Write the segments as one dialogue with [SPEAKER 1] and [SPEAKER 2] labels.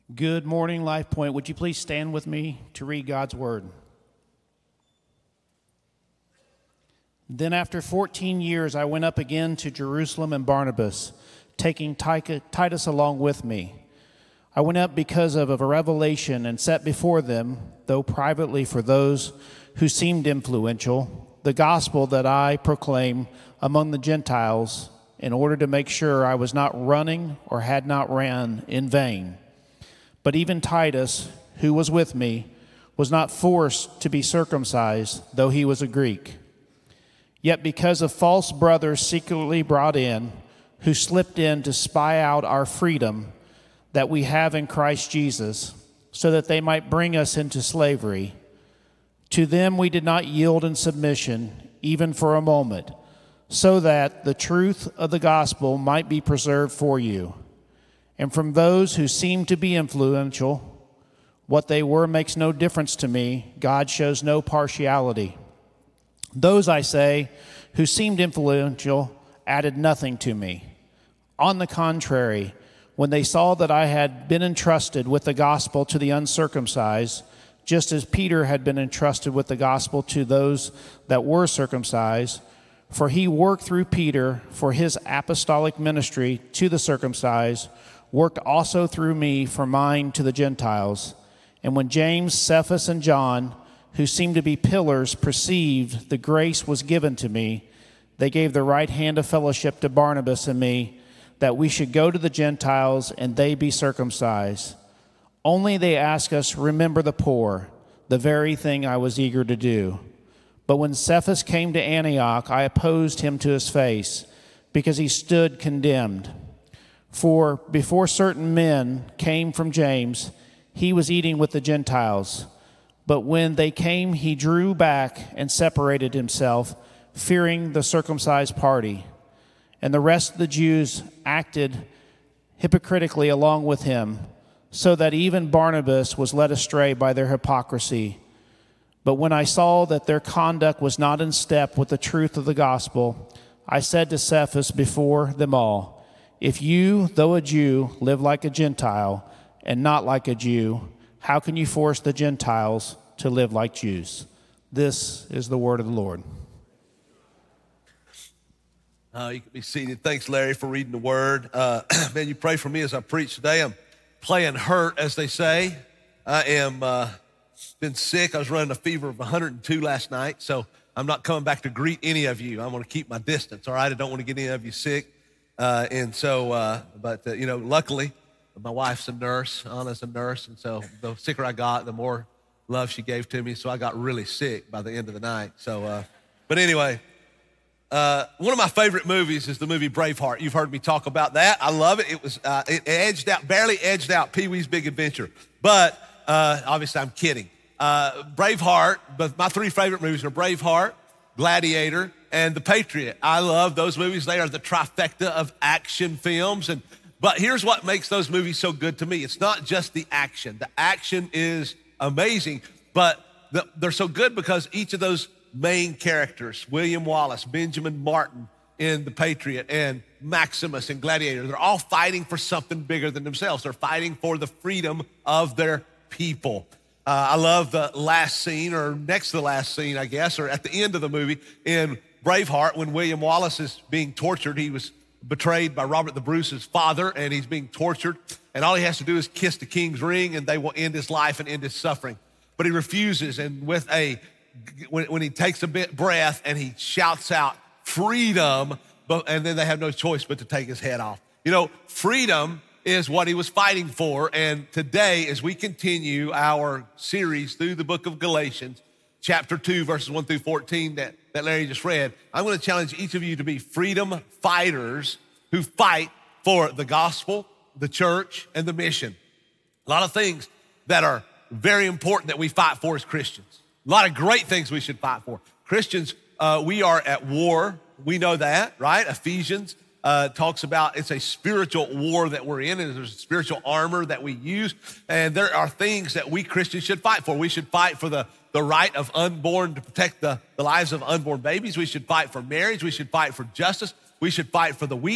[SPEAKER 1] Good morning, Life Point. Would you please stand with me to read God's word? Then after 14 years, I went up again to Jerusalem and Barnabas, taking Titus along with me. I went up because of a revelation and set before them, though privately for those who seemed influential, the gospel that I proclaim among the Gentiles in order to make sure I was not running or had not ran in vain. But even Titus, who was with me, was not forced to be circumcised, though he was a Greek. Yet because of false brothers secretly brought in, who slipped in to spy out our freedom that we have in Christ Jesus, so that they might bring us into slavery, to them we did not yield in submission, even for a moment, so that the truth of the gospel might be preserved for you. And from those who seem to be influential, what they were makes no difference to me. God shows no partiality. Those, I say, who seemed influential added nothing to me. On the contrary, when they saw that I had been entrusted with the gospel to the uncircumcised, just as Peter had been entrusted with the gospel to those that were circumcised, for he worked through Peter for his apostolic ministry to the circumcised, worked also through me for mine to the Gentiles. And when James, Cephas, and John, who seemed to be pillars, perceived the grace was given to me, they gave the right hand of fellowship to Barnabas and me, that we should go to the Gentiles and they be circumcised. Only they asked us, remember the poor, the very thing I was eager to do. But when Cephas came to Antioch, I opposed him to his face, because he stood condemned. For before certain men came from James, he was eating with the Gentiles. But when they came, he drew back and separated himself, fearing the circumcised party. And the rest of the Jews acted hypocritically along with him, so that even Barnabas was led astray by their hypocrisy. But when I saw that their conduct was not in step with the truth of the gospel, I said to Cephas before them all, if you, though a Jew, live like a Gentile and not like a Jew, how can you force the Gentiles to live like Jews? This is the word of the Lord.
[SPEAKER 2] You can be seated. Thanks, Larry, for reading the word. Man, you pray for me as I preach today. I'm playing hurt, as they say. I am been sick. I was running a fever of 102 last night, so I'm not coming back to greet any of you. I'm going to keep my distance, all right? I don't want to get any of you sick. Luckily, my wife's a nurse, Anna's a nurse, and so the sicker I got, the more love she gave to me, so I got really sick by the end of the night. But anyway, one of my favorite movies is the movie Braveheart. You've heard me talk about that. I love it. It was barely edged out Pee-wee's Big Adventure, but obviously I'm kidding. Braveheart, but my three favorite movies are Braveheart, Gladiator, and The Patriot. I love those movies. They are the trifecta of action films. But here's what makes those movies so good to me. It's not just the action. The action is amazing, but they're so good because each of those main characters, William Wallace, Benjamin Martin in The Patriot, and Maximus in Gladiator, they're all fighting for something bigger than themselves. They're fighting for the freedom of their people. I love the last scene, or next to the last scene, I guess, or at the end of the movie in Braveheart, when William Wallace is being tortured. He was betrayed by Robert the Bruce's father, and he's being tortured. And all he has to do is kiss the king's ring, and they will end his life and end his suffering. But he refuses, and when he takes a breath, and he shouts out, freedom, and then they have no choice but to take his head off. You know, freedom is what he was fighting for. And today, as we continue our series through the book of Galatians, chapter 2, verses 1 through 14 that Larry just read, I'm going to challenge each of you to be freedom fighters who fight for the gospel, the church, and the mission. A lot of things that are very important that we fight for as Christians. A lot of great things we should fight for. Christians, we are at war. We know that, right? Ephesians talks about it's a spiritual war that we're in, and there's a spiritual armor that we use. And there are things that we Christians should fight for. We should fight for the right of unborn, to protect the lives of unborn babies. We should fight for marriage. We should fight for justice. We should fight for the weak.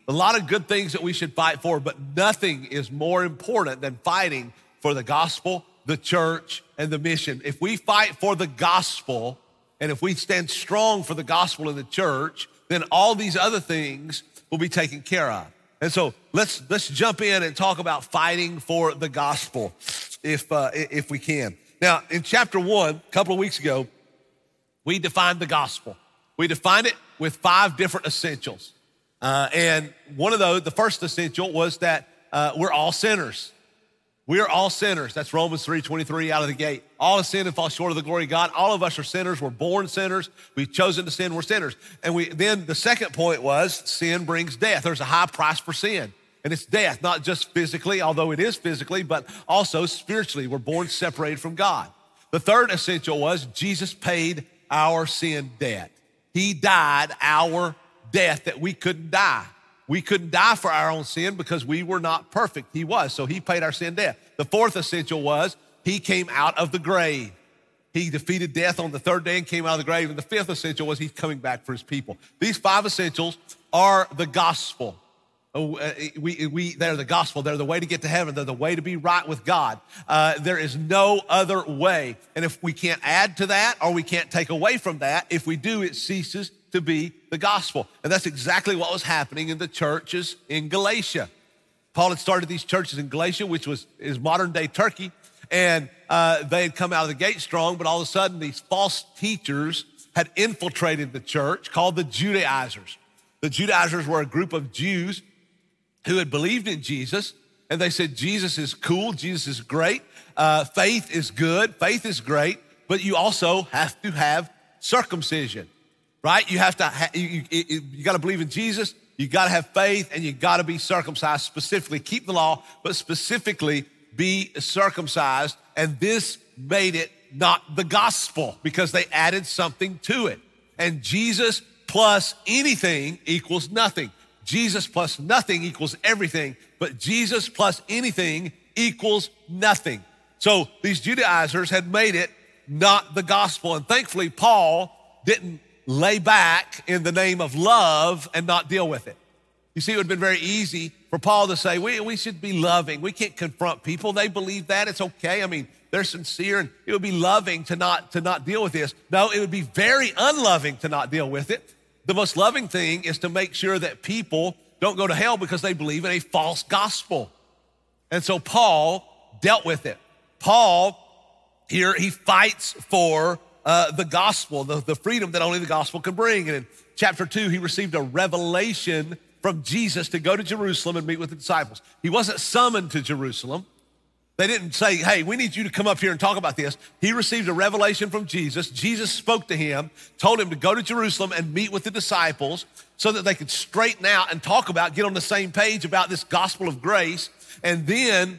[SPEAKER 2] a lot of good things that we should fight for, but nothing is more important than fighting for the gospel, the church, and the mission. If we fight for the gospel, and if we stand strong for the gospel in the church, then all these other things will be taken care of. And so let's jump in and talk about fighting for the gospel if we can. Now, in chapter 1, a couple of weeks ago, we defined the gospel. We defined it with 5 different essentials. And one of those, the first essential was that we're all sinners. We're all sinners. That's Romans 3:23 out of the gate. All have sinned and fall short of the glory of God. All of us are sinners. We're born sinners. We've chosen to sin. We're sinners. And then the second point was sin brings death. There's a high price for sin. And it's death, not just physically, although it is physically, but also spiritually. We're born separated from God. The third essential was Jesus paid our sin debt. He died our death that we couldn't die. We couldn't die for our own sin because we were not perfect. He was, so he paid our sin debt. The fourth essential was he came out of the grave. He defeated death on the third day and came out of the grave. And the fifth essential was he's coming back for his people. These 5 essentials are the gospel. They're the gospel. They're the way to get to heaven. They're the way to be right with God. There is no other way. And if we can't add to that or we can't take away from that, if we do, it ceases to be the gospel. And that's exactly what was happening in the churches in Galatia. Paul had started these churches in Galatia, which is modern day Turkey. And they had come out of the gate strong, but all of a sudden these false teachers had infiltrated the church called the Judaizers. The Judaizers were a group of Jews who had believed in Jesus, and they said, Jesus is cool, Jesus is great, faith is good, faith is great, but you also have to have circumcision, right? You have to, you got to believe in Jesus, you got to have faith, and you got to be circumcised, specifically keep the law, but specifically be circumcised, and this made it not the gospel because they added something to it. And Jesus plus anything equals nothing. Jesus plus nothing equals everything, but Jesus plus anything equals nothing. So these Judaizers had made it not the gospel. And thankfully, Paul didn't lay back in the name of love and not deal with it. You see, it would have been very easy for Paul to say, we should be loving. We can't confront people. They believe that. It's okay. I mean, they're sincere, and it would be loving to not deal with this. No, it would be very unloving to not deal with it. The most loving thing is to make sure that people don't go to hell because they believe in a false gospel. And so Paul dealt with it. Paul, here, he fights for the gospel, the freedom that only the gospel can bring. And in chapter 2, he received a revelation from Jesus to go to Jerusalem and meet with the disciples. He wasn't summoned to Jerusalem. They didn't say, hey, we need you to come up here and talk about this. He received a revelation from Jesus. Jesus spoke to him, told him to go to Jerusalem and meet with the disciples so that they could straighten out and talk about, get on the same page about this gospel of grace, and then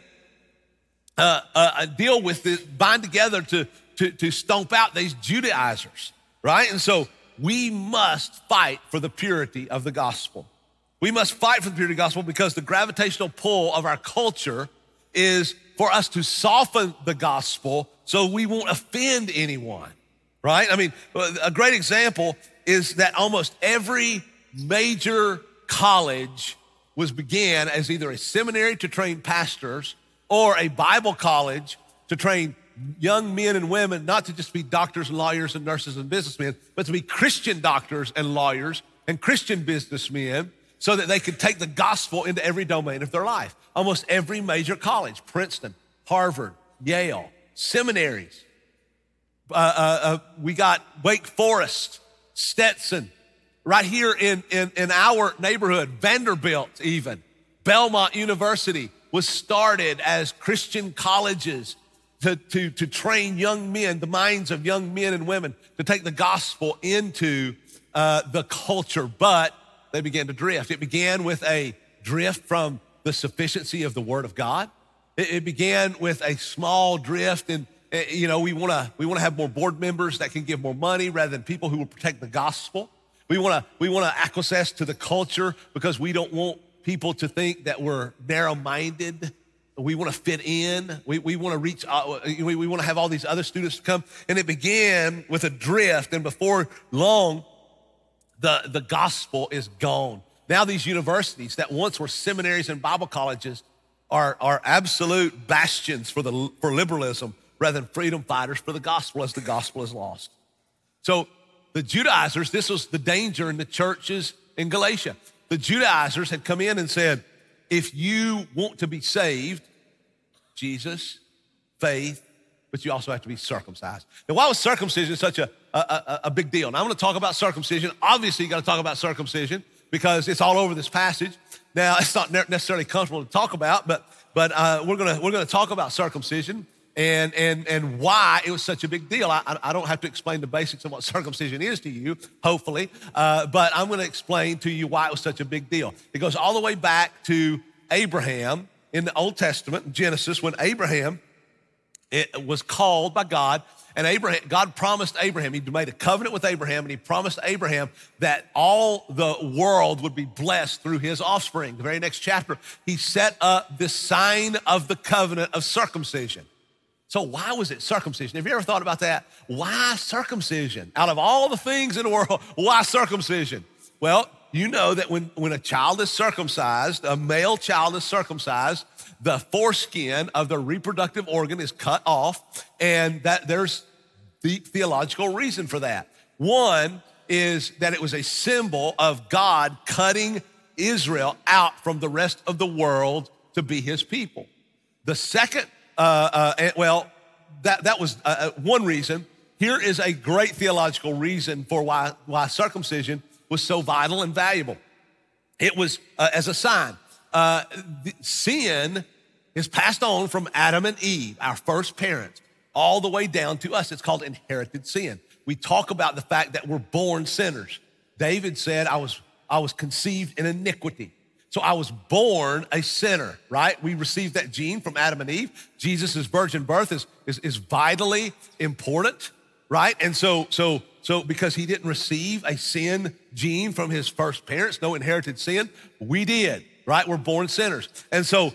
[SPEAKER 2] deal with this, bind together to stomp out these Judaizers, right? And so we must fight for the purity of the gospel. We must fight for the purity of the gospel because the gravitational pull of our culture is for us to soften the gospel so we won't offend anyone, right? I mean, a great example is that almost every major college began as either a seminary to train pastors or a Bible college to train young men and women, not to just be doctors and lawyers and nurses and businessmen, but to be Christian doctors and lawyers and Christian businessmen so that they could take the gospel into every domain of their life. Almost every major college, Princeton, Harvard, Yale, seminaries. We got Wake Forest, Stetson, right here in our neighborhood, Vanderbilt even. Belmont University was started as Christian colleges to train young men, the minds of young men and women, to take the gospel into the culture, but they began to drift. It began with a drift from the sufficiency of the Word of God. It began with a small drift, and we want to have more board members that can give more money rather than people who will protect the gospel. We want to acquiesce to the culture because we don't want people to think that we're narrow-minded. We want to fit in. We want to reach. We want to have all these other students come, and it began with a drift, and before long, the gospel is gone. Now these universities that once were seminaries and Bible colleges are absolute bastions for liberalism rather than freedom fighters for the gospel as the gospel is lost. So the Judaizers, this was the danger in the churches in Galatia. The Judaizers had come in and said, if you want to be saved, Jesus, faith, but you also have to be circumcised. Now, why was circumcision such a big deal? Now, I'm gonna talk about circumcision. Obviously, you gotta talk about circumcision because it's all over this passage. Now, it's not necessarily comfortable to talk about, but we're gonna talk about circumcision and why it was such a big deal. I don't have to explain the basics of what circumcision is to you, hopefully, but I'm gonna explain to you why it was such a big deal. It goes all the way back to Abraham in the Old Testament, Genesis, when Abraham was called by God, and God promised Abraham, he made a covenant with Abraham, and he promised Abraham that all the world would be blessed through his offspring. The very next chapter, he set up the sign of the covenant of circumcision. So why was it circumcision? Have you ever thought about that? Why circumcision? Out of all the things in the world, why circumcision? Well, you know that when a child is circumcised, a male child is circumcised, the foreskin of the reproductive organ is cut off, and that there's deep theological reason for that. One is that it was a symbol of God cutting Israel out from the rest of the world to be his people. The second, that was one reason. Here is a great theological reason for why circumcision was so vital and valuable. It was as a sign. Sin is passed on from Adam and Eve, our first parents, all the way down to us. It's called inherited sin. We talk about the fact that we're born sinners. David said, I was conceived in iniquity. So I was born a sinner, right? We received that gene from Adam and Eve. Jesus' virgin birth is vitally important, right? And so because he didn't receive a sin gene from his first parents, no inherited sin, we did, right? We're born sinners. And so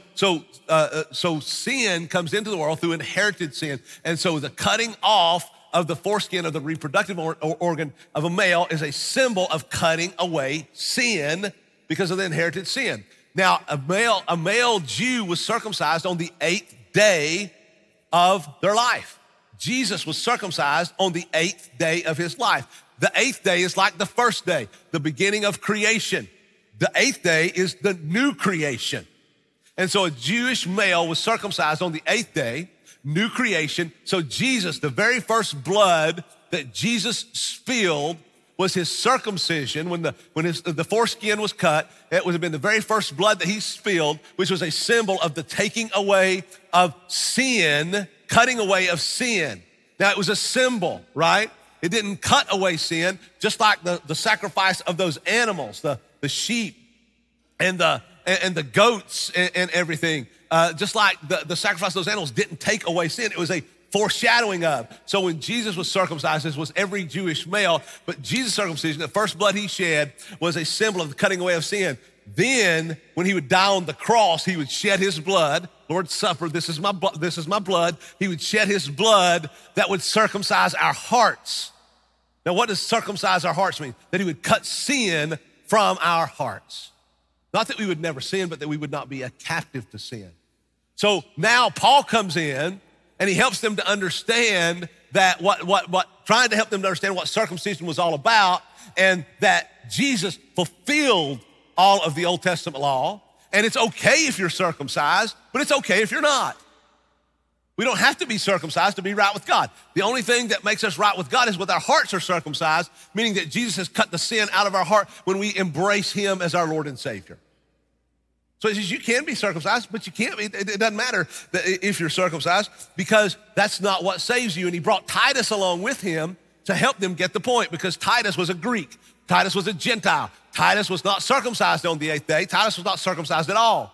[SPEAKER 2] sin comes into the world through inherited sin. And so the cutting off of the foreskin of the reproductive organ of a male is a symbol of cutting away sin because of the inherited sin. Now, a male Jew was circumcised on the 8th day of their life. Jesus was circumcised on the 8th day of his life. The 8th day is like the first day, the beginning of creation. The 8th day is the new creation. And so a Jewish male was circumcised on the 8th day, new creation. So Jesus, the very first blood that Jesus spilled was his circumcision. When the foreskin was cut, it would have been the very first blood that he spilled, which was a symbol of the taking away of sin, cutting away of sin. Now, it was a symbol, right? It didn't cut away sin, just like the sacrifice of those animals, the sheep and the goats and everything. Just like the sacrifice of those animals didn't take away sin. It was a foreshadowing of. So when Jesus was circumcised, this was every Jewish male, but Jesus' circumcision, the first blood he shed, was a symbol of the cutting away of sin. Then when he would die on the cross, he would shed his blood. Lord's Supper, this is my blood. He would shed his blood that would circumcise our hearts. Now, what does circumcise our hearts mean? That he would cut sin from our hearts. Not that we would never sin, but that we would not be a captive to sin. So now Paul comes in and he helps them to understand that trying to help them to understand what circumcision was all about, and that Jesus fulfilled all of the Old Testament law. And it's okay if you're circumcised, but it's okay if you're not. We don't have to be circumcised to be right with God. The only thing that makes us right with God is when our hearts are circumcised, meaning that Jesus has cut the sin out of our heart when we embrace him as our Lord and Savior. So he says you can be circumcised, but you can't be. It doesn't matter if you're circumcised, because that's not what saves you. And he brought Titus along with him to help them get the point, because Titus was a Greek. Titus was a Gentile. Titus was not circumcised on the 8th day. Titus was not circumcised at all.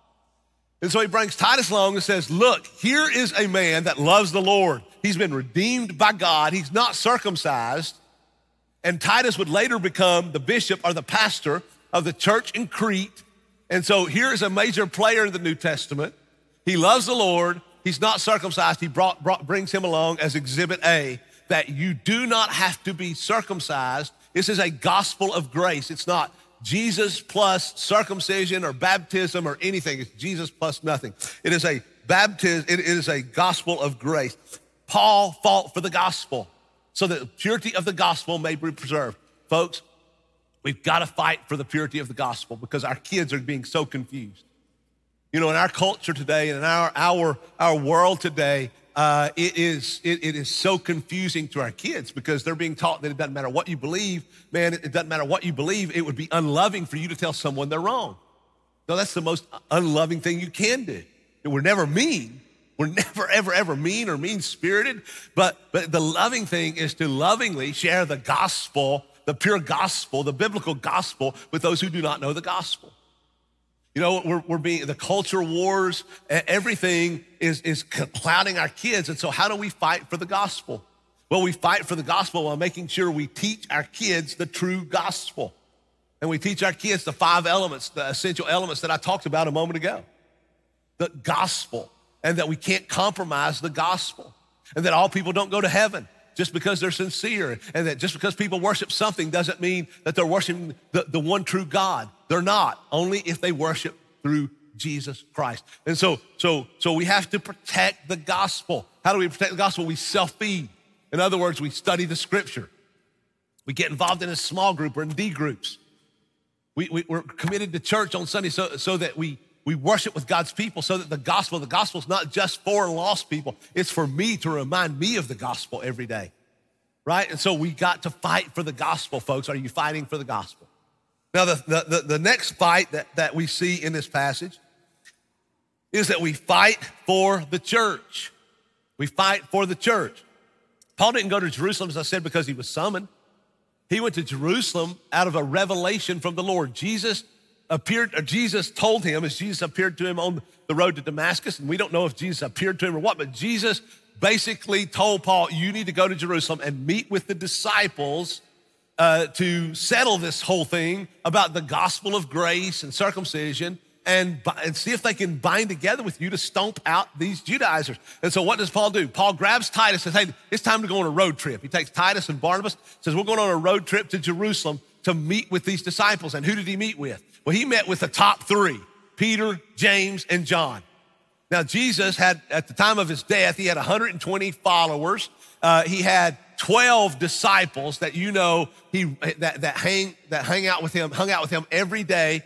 [SPEAKER 2] And so he brings Titus along and says, look, here is a man that loves the Lord. He's been redeemed by God. He's not circumcised. And Titus would later become the bishop or the pastor of the church in Crete. And so here is a major player in the New Testament. He loves the Lord. He's not circumcised. He brings him along as exhibit A, that you do not have to be circumcised. This is a gospel of grace. It's not Jesus plus circumcision or baptism or anything. It's Jesus plus nothing. It is a baptism. It is a gospel of grace. Paul fought for the gospel so that the purity of the gospel may be preserved. Folks, we've got to fight for the purity of the gospel because our kids are being so confused. You know, in our culture today and in our world today, it is so confusing to our kids because they're being taught that it doesn't matter what you believe. Man, it doesn't matter what you believe. It would be unloving for you to tell someone they're wrong. No, that's the most unloving thing you can do. We're never mean. We're never, ever, ever mean or mean-spirited. But the loving thing is to lovingly share the gospel, the pure gospel, the biblical gospel with those who do not know the gospel. You know, we're being, the culture wars, everything is clouding our kids. And so how do we fight for the gospel? Well, we fight for the gospel while making sure we teach our kids the true gospel. And we teach our kids the 5 elements, the essential elements that I talked about a moment ago. The gospel, and that we can't compromise the gospel, and that all people don't go to heaven just because they're sincere, and that just because people worship something doesn't mean that they're worshiping the one true God. They're not, only if they worship through Jesus Christ. And so we have to protect the gospel. How do we protect the gospel? We self-feed. In other words, we study the scripture. We get involved in a small group or in D groups. We're committed to church on Sunday so that we worship with God's people, so that the gospel is not just for lost people. It's for me to remind me of the gospel every day, right? And so we got to fight for the gospel, folks. Are you fighting for the gospel? Now, the next fight that we see in this passage is that we fight for the church. We fight for the church. Paul didn't go to Jerusalem, as I said, because he was summoned. He went to Jerusalem out of a revelation from the Lord. Jesus told him, as Jesus appeared to him on the road to Damascus, and we don't know if Jesus appeared to him or what, but Jesus basically told Paul, you need to go to Jerusalem and meet with the disciples to settle this whole thing about the gospel of grace and circumcision and see if they can bind together with you to stomp out these Judaizers. And so what does Paul do? Paul grabs Titus and says, hey, it's time to go on a road trip. He takes Titus and Barnabas, says, we're going on a road trip to Jerusalem to meet with these disciples. And who did he meet with? Well, he met with the top 3, Peter, James, and John. Now, Jesus had, at the time of his death, he had 120 followers. He had 12 disciples that hung out with him every day,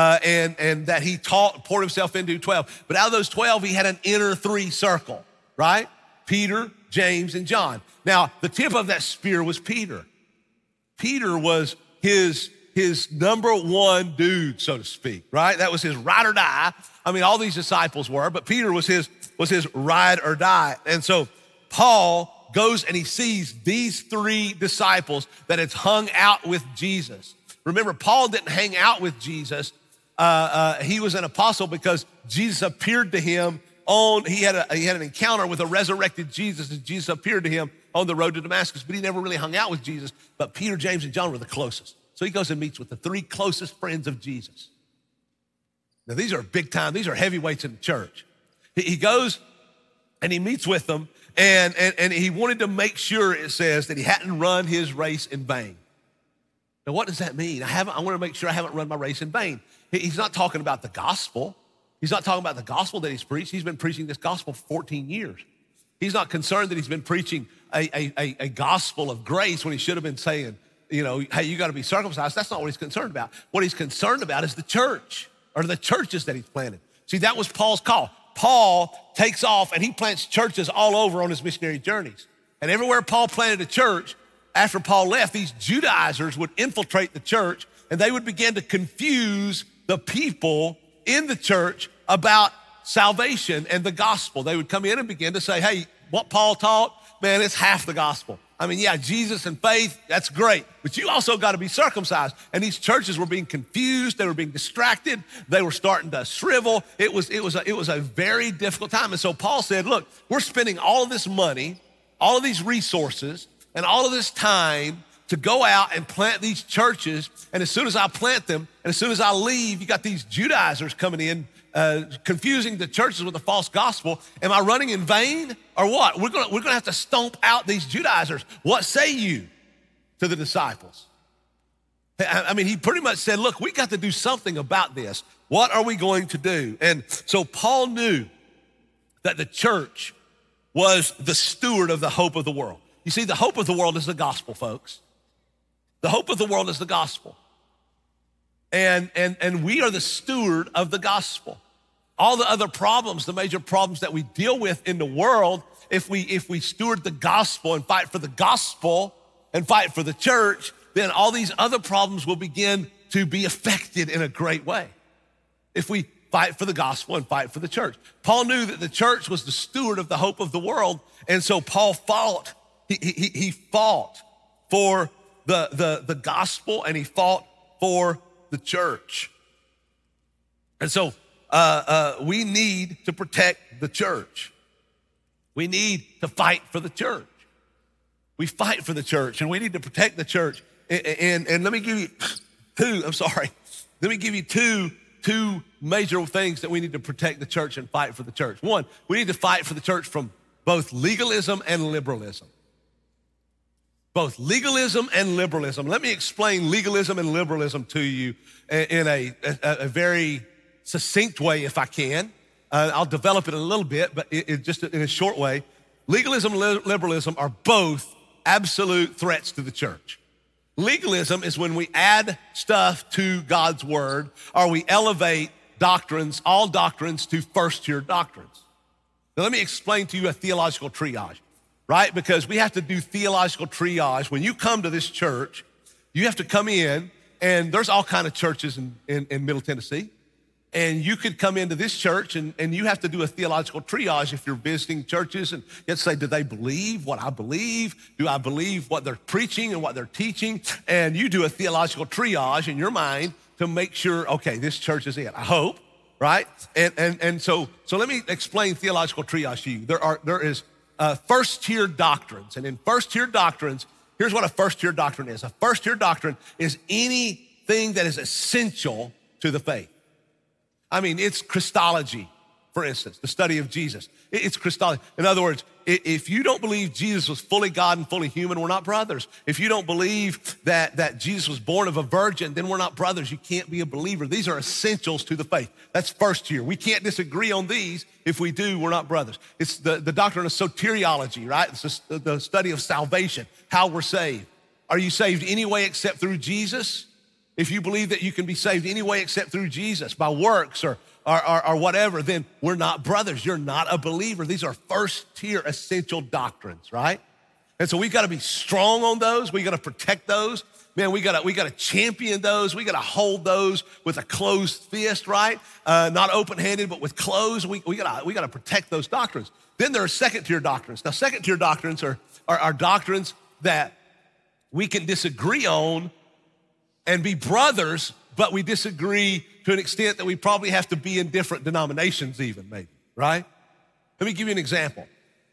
[SPEAKER 2] and that he poured himself into 12. But out of those 12, he had an inner 3 circle, right? Peter, James, and John. Now, the tip of that spear was Peter. Peter was his number 1 dude, so to speak, right? That was his ride or die. I mean, all these disciples were, but Peter was his ride or die. And so Paul goes and he sees these 3 disciples that had hung out with Jesus. Remember, Paul didn't hang out with Jesus. He was an apostle because Jesus appeared to him he had an encounter with a resurrected Jesus, and Jesus appeared to him on the road to Damascus, but he never really hung out with Jesus. But Peter, James, and John were the closest. So he goes and meets with the 3 closest friends of Jesus. Now, these are big time. These are heavyweights in the church. He goes and he meets with them, and he wanted to make sure, it says, that he hadn't run his race in vain. Now, what does that mean? I want to make sure I haven't run my race in vain. He's not talking about the gospel. He's not talking about the gospel that he's preached. He's been preaching this gospel for 14 years. He's not concerned that he's been preaching a gospel of grace when he should have been saying, hey, you got to be circumcised. That's not what he's concerned about. What he's concerned about is the church, or the churches that he's planted. See, that was Paul's call. Paul takes off and he plants churches all over on his missionary journeys. And everywhere Paul planted a church, after Paul left, these Judaizers would infiltrate the church, and they would begin to confuse the people in the church about salvation and the gospel. They would come in and begin to say, hey, what Paul taught, man, it's half the gospel. I mean, yeah, Jesus and faith, that's great, but you also got to be circumcised. And these churches were being confused. They were being distracted. They were starting to shrivel. It was a very difficult time. And so Paul said, look, we're spending all of this money, all of these resources, and all of this time to go out and plant these churches. And as soon as I plant them, and as soon as I leave, you got these Judaizers coming in, confusing the churches with a false gospel. Am I running in vain or what? We're gonna have to stomp out these Judaizers. What say you to the disciples? I mean, he pretty much said, look, we got to do something about this. What are we going to do? And so Paul knew that the church was the steward of the hope of the world. You see, the hope of the world is the gospel, folks. The hope of the world is the gospel. And we are the steward of the gospel. All the other problems, the major problems that we deal with in the world, if we steward the gospel and fight for the gospel and fight for the church, then all these other problems will begin to be affected in a great way. If we fight for the gospel and fight for the church. Paul knew that the church was the steward of the hope of the world, and so Paul fought. He fought for the gospel, and he fought for the church. And so we need to protect the church. We need to fight for the church. We fight for the church, and we need to protect the church. And let me give you two major things that we need to protect the church and fight for the church. One, we need to fight for the church from both legalism and liberalism. Both legalism and liberalism. Let me explain legalism and liberalism to you in a very succinct way if I can. I'll develop it a little bit, but just in a short way. Legalism and liberalism are both absolute threats to the church. Legalism is when we add stuff to God's word, or we elevate doctrines, all doctrines, to first-tier doctrines. Now, let me explain to you a theological triage, right? Because we have to do theological triage. When you come to this church, you have to come in, and there's all kind of churches in Middle Tennessee. And you could come into this church and you have to do a theological triage if you're visiting churches, and you have to say, do they believe what I believe? Do I believe what they're preaching and what they're teaching? And you do a theological triage in your mind to make sure, okay, this church is it, I hope, right? And so let me explain theological triage to you. There is first-tier doctrines, and in first-tier doctrines, here's what a first-tier doctrine is. A first-tier doctrine is anything that is essential to the faith. I mean, it's Christology, for instance, the study of Jesus. It's Christology. In other words, if you don't believe Jesus was fully God and fully human, we're not brothers. If you don't believe that Jesus was born of a virgin, then we're not brothers. You can't be a believer. These are essentials to the faith. That's first tier. We can't disagree on these. If we do, we're not brothers. It's the doctrine of soteriology, right? It's the study of salvation, how we're saved. Are you saved any way except through Jesus? If you believe that you can be saved any way except through Jesus, by works or whatever, then we're not brothers. You're not a believer. These are first-tier essential doctrines, right? And so we got to be strong on those. We got to protect those. Man, we got to champion those. We got to hold those with a closed fist, right? Not open-handed, but with closed. We got to protect those doctrines. Then there are second-tier doctrines. Now, second-tier doctrines are doctrines that we can disagree on and be brothers, but we disagree to an extent that we probably have to be in different denominations even, maybe, right? Let me give you an example.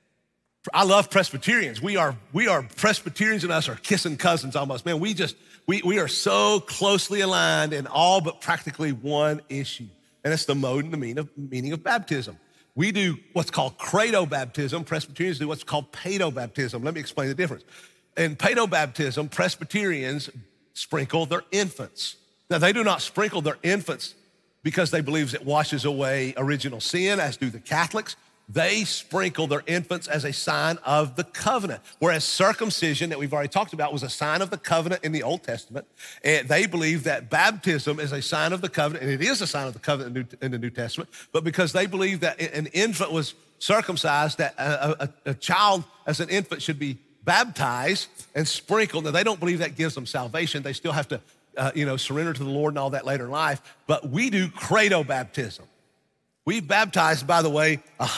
[SPEAKER 2] I love Presbyterians. We are Presbyterians, and us are kissing cousins almost. Man, we are so closely aligned in all but practically one issue, and it's the mode and the meaning of baptism. We do what's called credo baptism. Presbyterians do what's called paedo baptism. Let me explain the difference. In paedo baptism, Presbyterians sprinkle their infants. Now, they do not sprinkle their infants because they believe it washes away original sin, as do the Catholics. They sprinkle their infants as a sign of the covenant, whereas circumcision, that we've already talked about, was a sign of the covenant in the Old Testament. And they believe that baptism is a sign of the covenant, and it is a sign of the covenant in the New Testament, but because they believe that an infant was circumcised, that a child as an infant should be baptized and sprinkled. Now, they don't believe that gives them salvation. They still have to, surrender to the Lord and all that later in life. But we do credo baptism. We've baptized, by the way,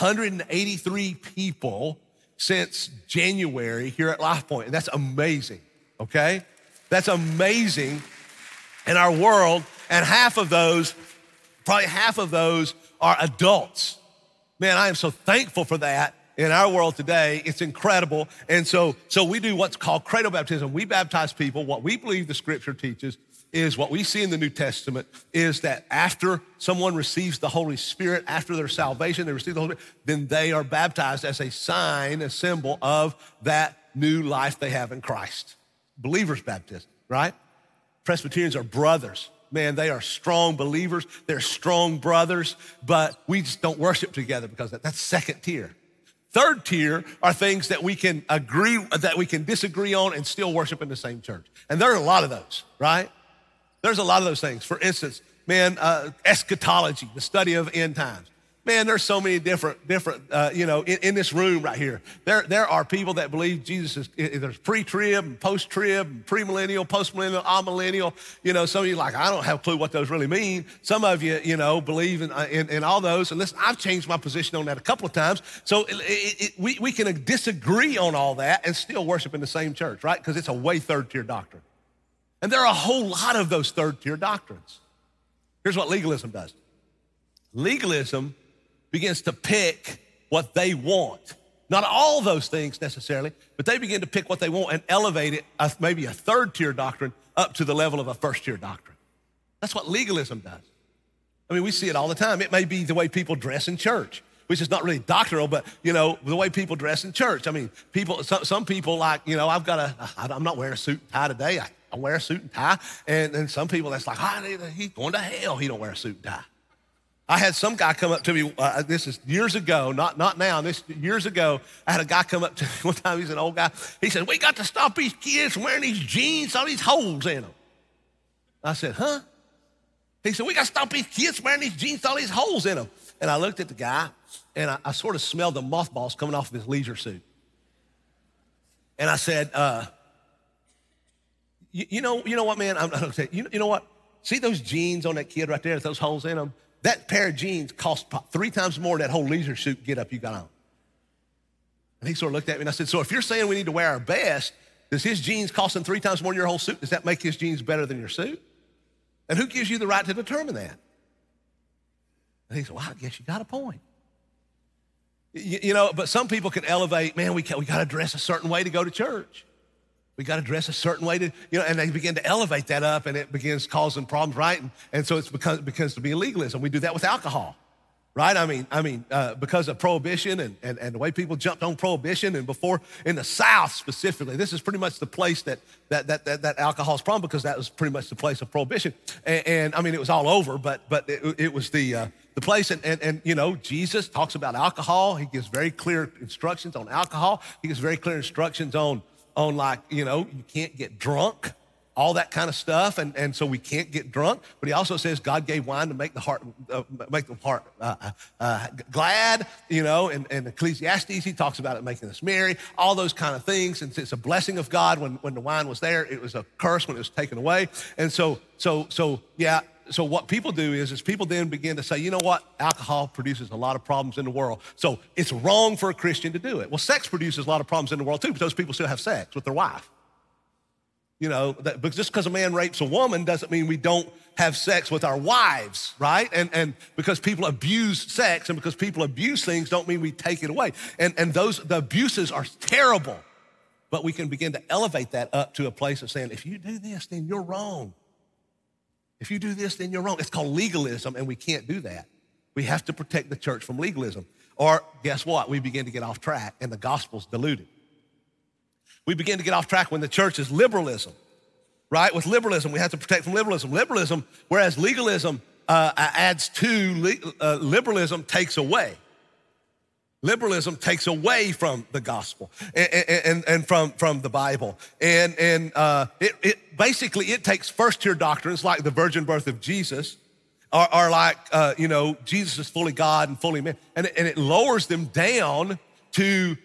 [SPEAKER 2] 183 people since January here at Life Point, and that's amazing, okay? That's amazing in our world, and probably half of those are adults. Man, I am so thankful for that. In our world today, it's incredible. And so we do what's called credo baptism. We baptize people. What we believe the scripture teaches is what we see in the New Testament is that after someone receives the Holy Spirit, after their salvation, they receive the Holy Spirit, then they are baptized as a sign, a symbol of that new life they have in Christ. Believer's baptism, right? Presbyterians are brothers. Man, they are strong believers. They're strong brothers, but we just don't worship together because that's second tier. Third tier are things that we can disagree on and still worship in the same church. And there are a lot of those, right? There's a lot of those things. For instance, man, eschatology, the study of end times. Man, there's so many different, in this room right here. There are people that believe Jesus there's pre-trib and post-trib, and premillennial, postmillennial, amillennial. Some of you I don't have a clue what those really mean. Some of you, believe in all those. And listen, I've changed my position on that a couple of times. So we can disagree on all that and still worship in the same church, right? Because it's a way third-tier doctrine. And there are a whole lot of those third-tier doctrines. Here's what legalism does. Legalism begins to pick what they want. Not all those things necessarily, but they begin to pick what they want and elevate it, maybe a third-tier doctrine, up to the level of a first-tier doctrine. That's what legalism does. I mean, we see it all the time. It may be the way people dress in church, which is not really doctrinal, but, the way people dress in church. I mean, some people I'm not wearing a suit and tie today. I wear a suit and tie. And some people, that's like, he's going to hell. He don't wear a suit and tie. I had some guy come up to me, this is years ago, not now, years ago, I had a guy come up to me one time, he's an old guy. He said, we got to stop these kids from wearing these jeans, all these holes in them. I said, huh? He said, we got to stop these kids from wearing these jeans, all these holes in them. And I looked at the guy, and I sort of smelled the mothballs coming off of his leisure suit. And I said, you know what, man? I'm going to say, you know what? See those jeans on that kid right there with those holes in them? That pair of jeans cost 3 times more than that whole leisure suit get up you got on. And he sort of looked at me and I said, so if you're saying we need to wear our best, does his jeans costing 3 times more than your whole suit? Does that make his jeans better than your suit? And who gives you the right to determine that? And he said, well, I guess you got a point. But some people can elevate, man, we got to dress a certain way to go to church. We got to dress a certain way to, and they begin to elevate that up and it begins causing problems, right? And so it becomes to be legalism. We do that with alcohol, right? I mean, because of prohibition and the way people jumped on prohibition and before in the South specifically, this is pretty much the place that alcohol's problem because that was pretty much the place of prohibition. And I mean, it was all over, but it was the place and Jesus talks about alcohol. He gives very clear instructions on alcohol. He gives very clear instructions on you can't get drunk, all that kind of stuff. And so we can't get drunk. But he also says God gave wine to make the heart glad, and Ecclesiastes, he talks about it making us merry, all those kind of things. And it's a blessing of God when the wine was there. It was a curse when it was taken away. And so what people do is people then begin to say, you know what? Alcohol produces a lot of problems in the world. So it's wrong for a Christian to do it. Well, sex produces a lot of problems in the world too, but those people still have sex with their wife. But just because a man rapes a woman doesn't mean we don't have sex with our wives, right? And because people abuse sex and because people abuse things don't mean we take it away. And the abuses are terrible, but we can begin to elevate that up to a place of saying, if you do this, then you're wrong. If you do this, then you're wrong. It's called legalism, and we can't do that. We have to protect the church from legalism. Or guess what? We begin to get off track, and the gospel's diluted. We begin to get off track when the church is liberalism, right? With liberalism, we have to protect from liberalism. Liberalism, whereas legalism adds to, liberalism takes away. Liberalism takes away from the gospel and from the Bible. And it basically takes first-tier doctrines like the virgin birth of Jesus or like, Jesus is fully God and fully man. And it lowers them down to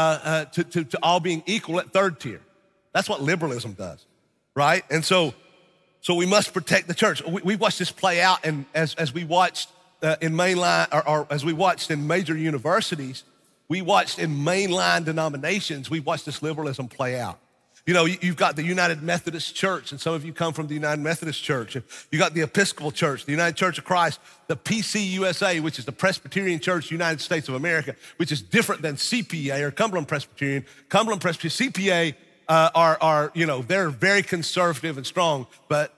[SPEAKER 2] all being equal at third tier. That's what liberalism does, right? And so we must protect the church. We watched this play out, and as we watched in mainline, or as we watched in major universities, we watched in mainline denominations, we watched this liberalism play out. You've got the United Methodist Church, and some of you come from the United Methodist Church. And you got the Episcopal Church, the United Church of Christ, the PCUSA, which is the Presbyterian Church, United States of America, which is different than CPA or Cumberland Presbyterian. Cumberland Presbyterian, CPA are they're very conservative and strong, but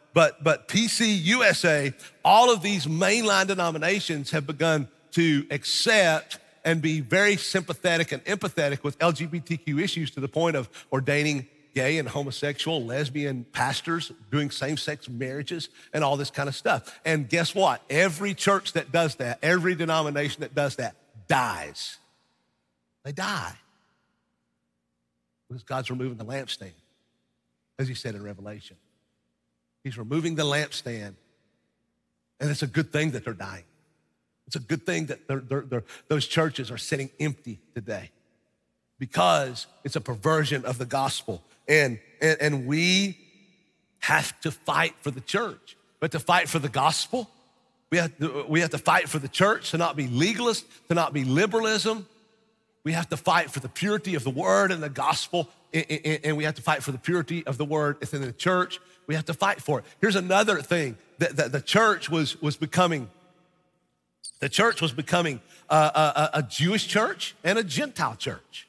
[SPEAKER 2] PCUSA, all of these mainline denominations have begun to accept and be very sympathetic and empathetic with LGBTQ issues to the point of ordaining gay and homosexual, lesbian pastors doing same-sex marriages and all this kind of stuff. And guess what? Every church that does that, every denomination that does that dies. They die. Because God's removing the lampstand, as he said in Revelation. He's removing the lampstand. And it's a good thing that they're dying. It's a good thing that those churches are sitting empty today, because it's a perversion of the gospel. And we have to fight for the church. We have to fight for the gospel. We have to fight for the church to not be legalist, to not be liberalism. We have to fight for the purity of the word and the gospel, and we have to fight for the purity of the word within the church. We have to fight for it. Here's another thing that the church was becoming. The church was becoming a Jewish church and a Gentile church.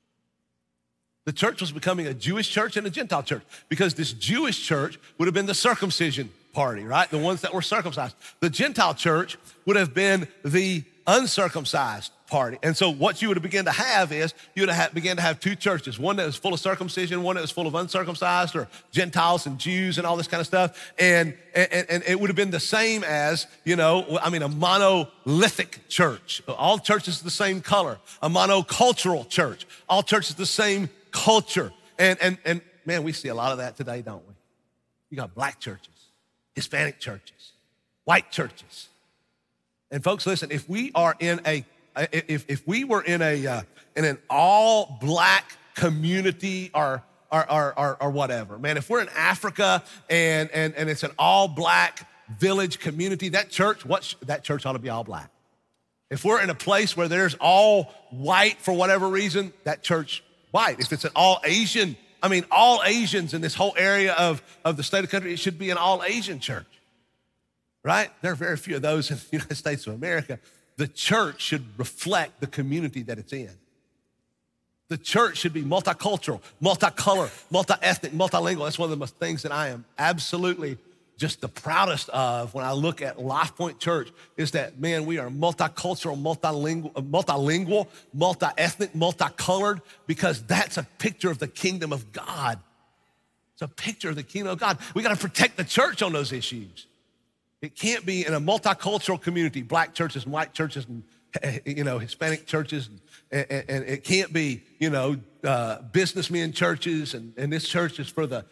[SPEAKER 2] The church was becoming a Jewish church and a Gentile church, because this Jewish church would have been the circumcision party, right? The ones that were circumcised. The Gentile church would have been the uncircumcised party. And so what you would begin to have is you would begin to have two churches, one that was full of circumcision, one that was full of uncircumcised, or Gentiles and Jews and all this kind of stuff. And it would have been the same as, a monolithic church. All churches the same color. A monocultural church. All churches the same culture. And man, we see a lot of that today, don't we? You got black churches, Hispanic churches, white churches. And folks, listen, if we are in if we were in an all black community or whatever, man, if we're in Africa and it's an all black village community, that church ought to be all black. If we're in a place where there's all white for whatever reason, that church white. If it's an all Asian, all Asians in this whole area of the state of the country, it should be an all Asian church. Right? There are very few of those in the United States of America. The church should reflect the community that it's in. The church should be multicultural, multicolor, multi-ethnic, multilingual. That's one of the most things that I am absolutely just the proudest of when I look at Life Point Church, is that, man, we are multicultural, multilingual, multi-ethnic, multicolored, because that's a picture of the kingdom of God. It's a picture of the kingdom of God. We got to protect the church on those issues. It can't be in a multicultural community, black churches and white churches and, Hispanic churches. And it can't be, businessmen churches and this church is for the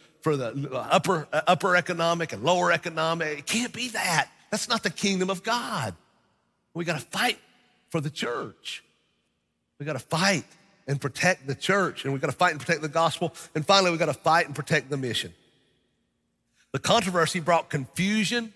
[SPEAKER 2] upper economic and lower economic. It can't be that. That's not the kingdom of God. We got to fight for the church. We got to fight and protect the church, and we got to fight and protect the gospel. And finally, we got to fight and protect the mission. The controversy brought confusion,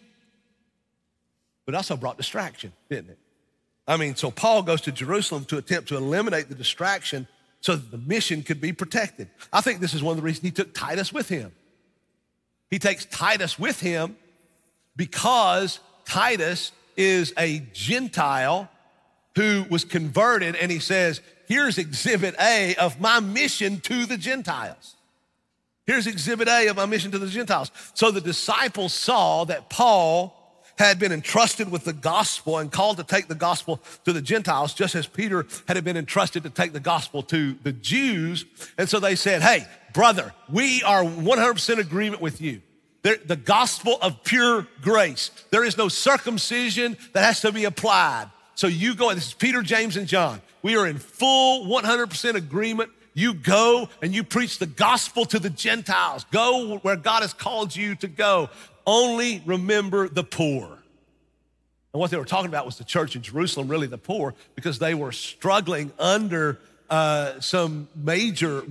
[SPEAKER 2] but also brought distraction, didn't it? So Paul goes to Jerusalem to attempt to eliminate the distraction so that the mission could be protected. I think this is one of the reasons he took Titus with him. He takes Titus with him because Titus is a Gentile who was converted, and he says, here's exhibit A of my mission to the Gentiles. Here's exhibit A of my mission to the Gentiles. So the disciples saw that Paul had been entrusted with the gospel and called to take the gospel to the Gentiles, just as Peter had been entrusted to take the gospel to the Jews. And so they said, hey, brother, we are 100% agreement with you. The gospel of pure grace. There is no circumcision that has to be applied. So you go, this is Peter, James, and John. We are in full 100% agreement. You go and you preach the gospel to the Gentiles. Go where God has called you to go. Only remember the poor. And what they were talking about was the church in Jerusalem, really the poor, because they were struggling under some major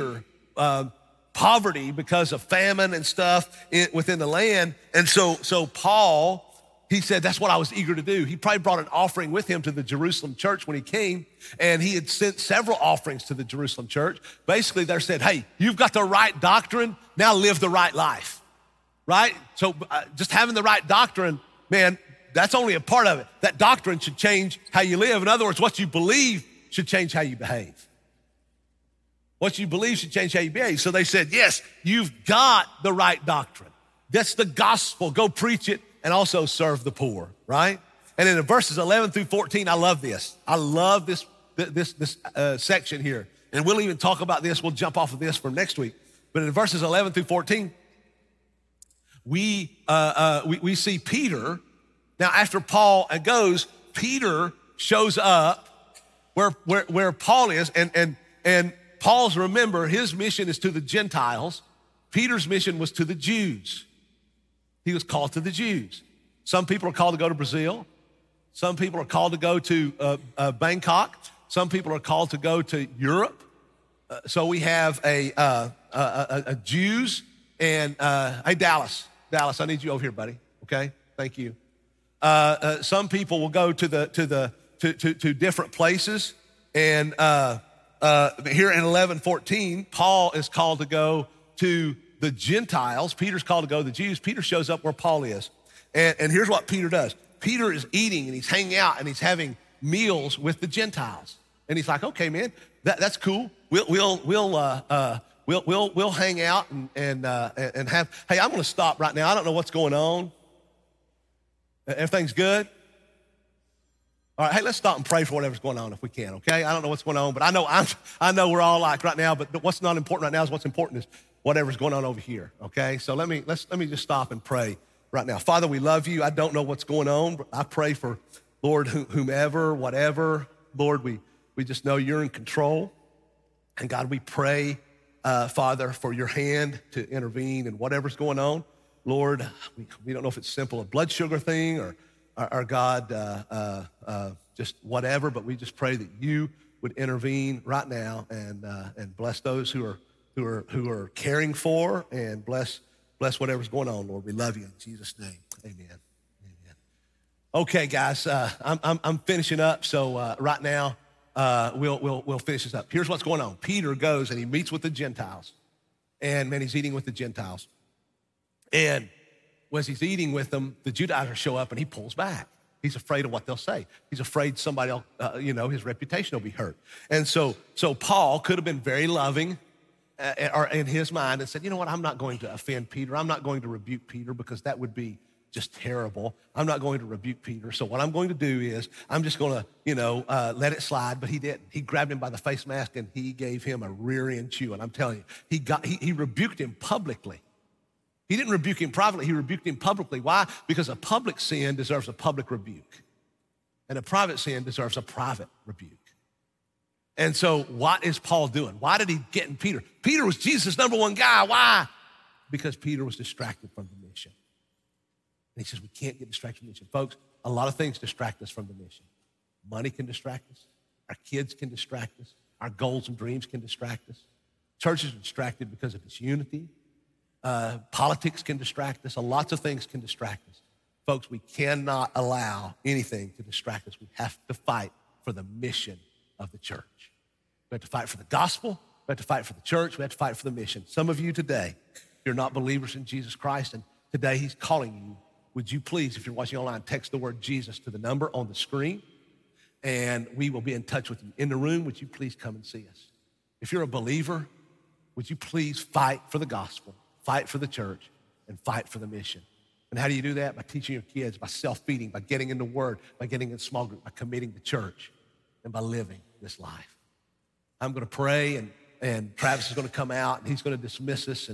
[SPEAKER 2] poverty because of famine and stuff within the land. And so Paul, he said, that's what I was eager to do. He probably brought an offering with him to the Jerusalem church when he came, and he had sent several offerings to the Jerusalem church. Basically, they said, hey, you've got the right doctrine, now live the right life. Right? So just having the right doctrine, man, that's only a part of it. That doctrine should change how you live. In other words, what you believe should change how you behave. What you believe should change how you behave. So they said, yes, you've got the right doctrine. That's the gospel. Go preach it and also serve the poor, right? And in verses 11 through 14, I love this. I love this section here. And we'll even talk about this. We'll jump off of this for next week. But in verses 11 through 14, we see Peter. Now, after Paul goes, Peter shows up where Paul is, and Paul's, remember, his mission is to the Gentiles. Peter's mission was to the Jews. He was called to the Jews. Some people are called to go to Brazil. Some people are called to go to Bangkok. Some people are called to go to Europe. So we have a Jews and hey, Dallas, I need you over here, buddy. Okay, thank you. Some people will go to different places, and here in 11:14, Paul is called to go to the Gentiles. Peter's called to go to the Jews. Peter shows up where Paul is, and here's what Peter does. Peter is eating and he's hanging out and he's having meals with the Gentiles, and he's like, "Okay, man, that's cool. We'll hang out and have. Hey, I'm going to stop right now. I don't know what's going on. Everything's good." All right, hey, let's stop and pray for whatever's going on if we can, okay? I don't know what's going on, but I know we're all like right now, but what's not important right now is what's important is whatever's going on over here, okay? So let me just stop and pray right now. Father, we love you. I don't know what's going on, but I pray for, Lord, whomever, whatever. Lord, we just know you're in control. And God, we pray, Father, for your hand to intervene in whatever's going on. Lord, we don't know if it's simple a blood sugar thing or God, just whatever, but we just pray that you would intervene right now and bless those who are caring for, and bless whatever's going on, Lord. We love you in Jesus' name. Amen. Amen. Okay, guys, I'm finishing up. So right now, we'll finish this up. Here's what's going on. Peter goes and he meets with the Gentiles, and man, he's eating with the Gentiles. And as he's eating with them, the Judaizers show up and he pulls back. He's afraid of what they'll say. He's afraid somebody else, his reputation will be hurt. And so Paul could have been very loving or in his mind and said, you know what, I'm not going to offend Peter. I'm not going to rebuke Peter because that would be just terrible. I'm not going to rebuke Peter. So what I'm going to do is I'm just going to, let it slide. But he didn't. He grabbed him by the face mask and he gave him a rear end chew. And I'm telling you, he rebuked him publicly. He didn't rebuke him privately, he rebuked him publicly. Why? Because a public sin deserves a public rebuke, and a private sin deserves a private rebuke. And so what is Paul doing? Why did he get in Peter? Peter was Jesus' number one guy. Why? Because Peter was distracted from the mission. And he says, we can't get distracted from the mission. Folks, a lot of things distract us from the mission. Money can distract us. Our kids can distract us. Our goals and dreams can distract us. Churches are distracted because of disunity. Politics can distract us. Lots of things can distract us. Folks, we cannot allow anything to distract us. We have to fight for the mission of the church. We have to fight for the gospel. We have to fight for the church. We have to fight for the mission. Some of you today, you're not believers in Jesus Christ, and today he's calling you. Would you please, if you're watching online, text the word Jesus to the number on the screen, and we will be in touch with you. In the room, would you please come and see us? If you're a believer, would you please fight for the gospel? Fight for the church, and fight for the mission. And how do you do that? By teaching your kids, by self-feeding, by getting in the word, by getting in a small group, by committing to church, and by living this life. I'm going to pray, and Travis is going to come out, and he's going to dismiss us.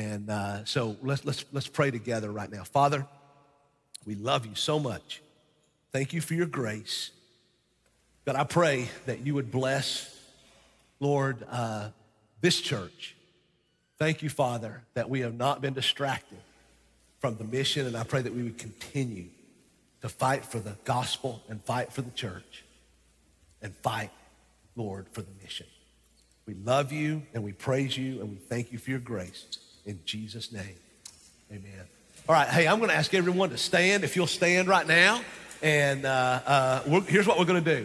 [SPEAKER 2] So let's pray together right now. Father, we love you so much. Thank you for your grace. God, I pray that you would bless, Lord, this church. Thank you, Father, that we have not been distracted from the mission, and I pray that we would continue to fight for the gospel and fight for the church and fight, Lord, for the mission. We love you, and we praise you, and we thank you for your grace. In Jesus' name, amen. All right, hey, I'm going to ask everyone to stand, if you'll stand right now, and here's what we're going to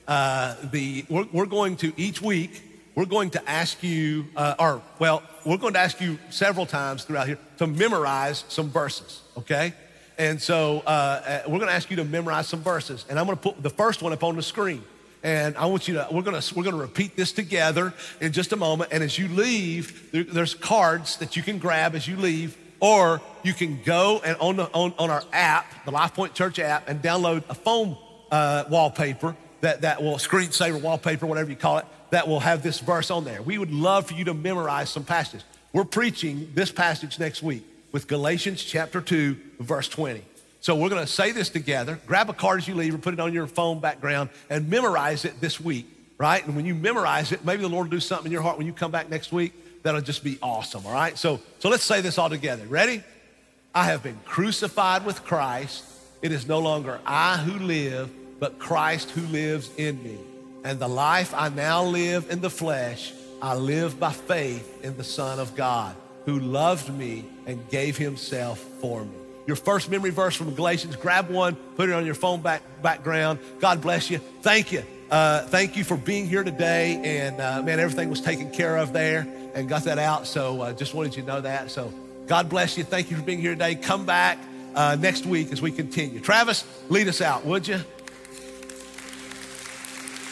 [SPEAKER 2] do. We're going to, each week, we're going to ask you, we're going to ask you several times throughout here to memorize some verses, okay? And so we're going to ask you to memorize some verses, and I'm going to put the first one up on the screen. And I want you to, we're going to repeat this together in just a moment. And as you leave, there's cards that you can grab as you leave, or you can go and on our app, the Life Point Church app, and download a phone wallpaper that will, screensaver wallpaper, whatever you call it, that will have this verse on there. We would love for you to memorize some passages. We're preaching this passage next week with Galatians chapter 2, verse 20. So we're going to say this together. Grab a card as you leave or put it on your phone background and memorize it this week, right? And when you memorize it, maybe the Lord will do something in your heart when you come back next week. That'll just be awesome, all right? So let's say this all together. Ready? I have been crucified with Christ. It is no longer I who live, but Christ who lives in me. And the life I now live in the flesh, I live by faith in the Son of God, who loved me and gave himself for me. Your first memory verse from Galatians, grab one, put it on your phone background. God bless you. Thank you. Thank you for being here today. And man, everything was taken care of there and got that out. So just wanted you to know that. So God bless you. Thank you for being here today. Come back next week as we continue. Travis, lead us out, would you?